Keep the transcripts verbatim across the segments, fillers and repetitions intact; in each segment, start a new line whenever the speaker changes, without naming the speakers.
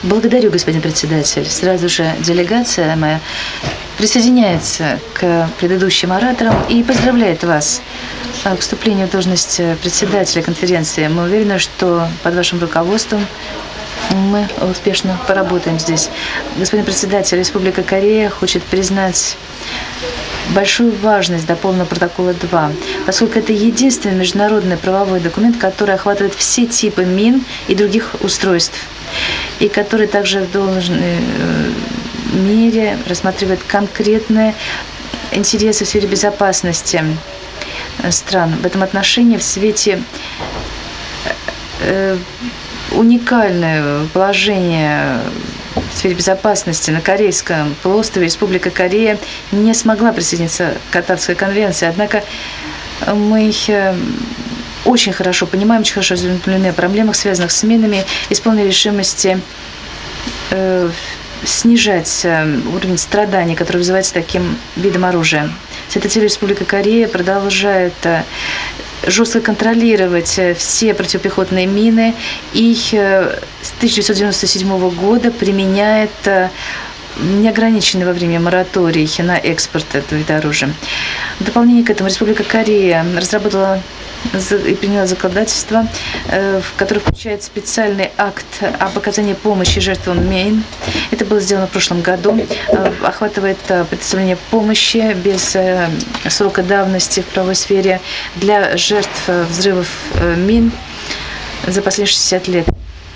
Благодарю, господин председатель. Сразу же делегация моя присоединяется к предыдущим ораторам и поздравляет вас к вступлению в должность председателя конференции. Мы уверены, что под вашим руководством мы успешно поработаем здесь. Господин председатель, Республика Корея хочет признать большую важность дополненного протокола два, поскольку это единственный международный правовой документ, который охватывает все типы мин и других устройств, и который также в должной мере рассматривает конкретные интересы в сфере безопасности стран. В этом отношении в свете уникальное положение в сфере безопасности на Корейском полуострове Республика Корея не смогла присоединиться к Оттавской конвенции. Однако мы очень хорошо понимаем, очень хорошо осведомлены о проблемах, связанных с минами, и с полной решимости э, снижать уровень страданий, который вызывается таким видом оружия. С этой целью Республика Корея продолжает жестко контролировать все противопехотные мины и с тысяча девятьсот девяносто седьмого года применяет неограниченный во времени мораторий на экспорт этого вида оружия. В дополнение к этому Республика Корея разработала и приняла законодательство, в которое включает специальный акт об оказании помощи жертвам мин. Это было сделано в прошлом году. Охватывает предоставление помощи без срока давности в правовой сфере для жертв взрывов мин за последние шестьдесят лет.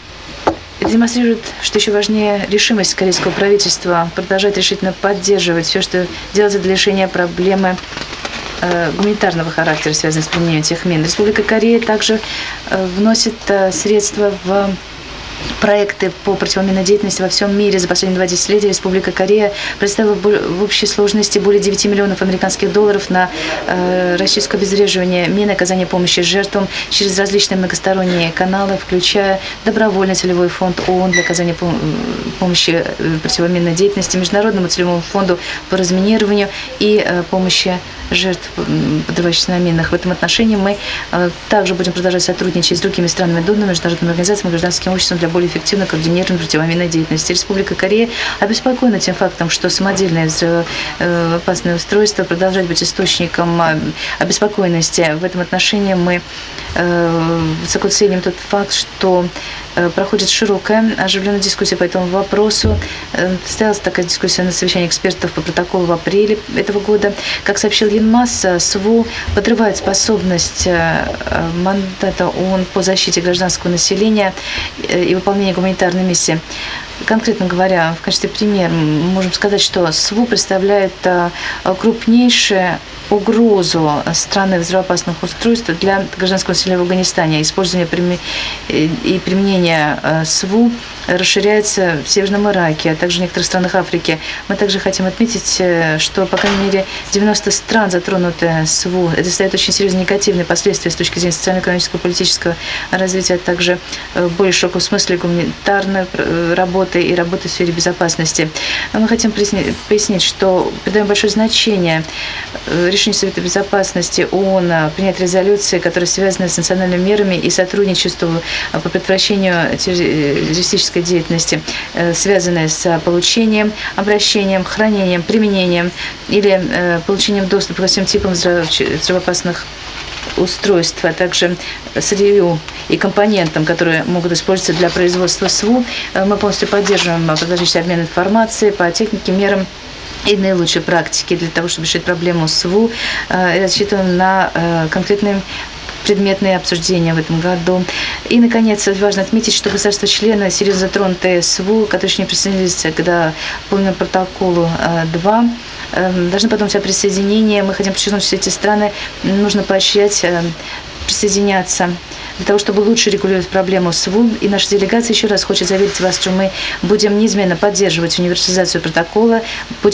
Это демонстрирует, что еще важнее решимость корейского правительства продолжать решительно поддерживать все, что делается для решения проблемы гуманитарного характера, связанной с применением этих мин. Республика Корея также вносит средства в проекты по противоминной деятельности во всем мире. За последние два десятилетия Республика Корея представила в общей сложности более девяти миллионов американских долларов на э, российское обезвреживание мин и оказание помощи жертвам через различные многосторонние каналы, включая добровольный целевой фонд ООН для оказания пом помощи противоминной деятельности, Международному целевому фонду по разминированию и э, помощи жертв, подрывающихся на минах. В этом отношении мы э, также будем продолжать сотрудничать с другими странами донорами, международными организациями, гражданским обществом для более эффективно координирования противоминной деятельности. Республика Корея обеспокоена тем фактом, что самодельное взрывоопасное устройство продолжает быть источником обеспокоенности. В этом отношении мы высоко ценим тот факт, что проходит широкая оживленная дискуссия по этому вопросу. Состоялась такая дискуссия на совещании экспертов по протоколу в апреле этого года. Как сообщил ЕНМАС, СВУ подрывает способность мандата ООН по защите гражданского населения и выполнению гуманитарной миссии. Конкретно говоря, в качестве примера мы можем сказать, что СВУ представляет крупнейшую угрозу страны взрывоопасных устройств для гражданского населения в Афганистане. Использование и применение СВУ расширяется в Северном Ираке, а также в некоторых странах Африки. Мы также хотим отметить, что, по крайней мере, девяносто стран затронуты СВУ. Это создает очень серьезные негативные последствия с точки зрения социально-экономического, политического развития, а также в более широком смысле гуманитарной работы и работы в сфере безопасности. Мы хотим пояснить, что придаем большое значение решению Совета Безопасности ООН принять резолюции, которые связаны с национальными мерами и сотрудничеством по предотвращению террористической деятельности, связанной с получением, обращением, хранением, применением или получением доступа ко всем типам взрывоопасных устройств, а также сырью и компонентам, которые могут использоваться для производства СВУ. Мы полностью поддерживаем продолжительный обмен информацией по технике, мерам и наилучшей практики для того, чтобы решить проблему СВУ. И рассчитываем на конкретные предметные обсуждения в этом году. И, наконец, важно отметить, что государства-члены, серьезно затронутые СВУ, которые еще не присоединились к дополненному протоколу два, должны подумать о присоединении. Мы хотим подчеркнуть, что эти страны нужно поощрять присоединяться для того, чтобы лучше регулировать проблему СВУ. И наша делегация еще раз хочет заверить вас, что мы будем неизменно поддерживать универсализацию протокола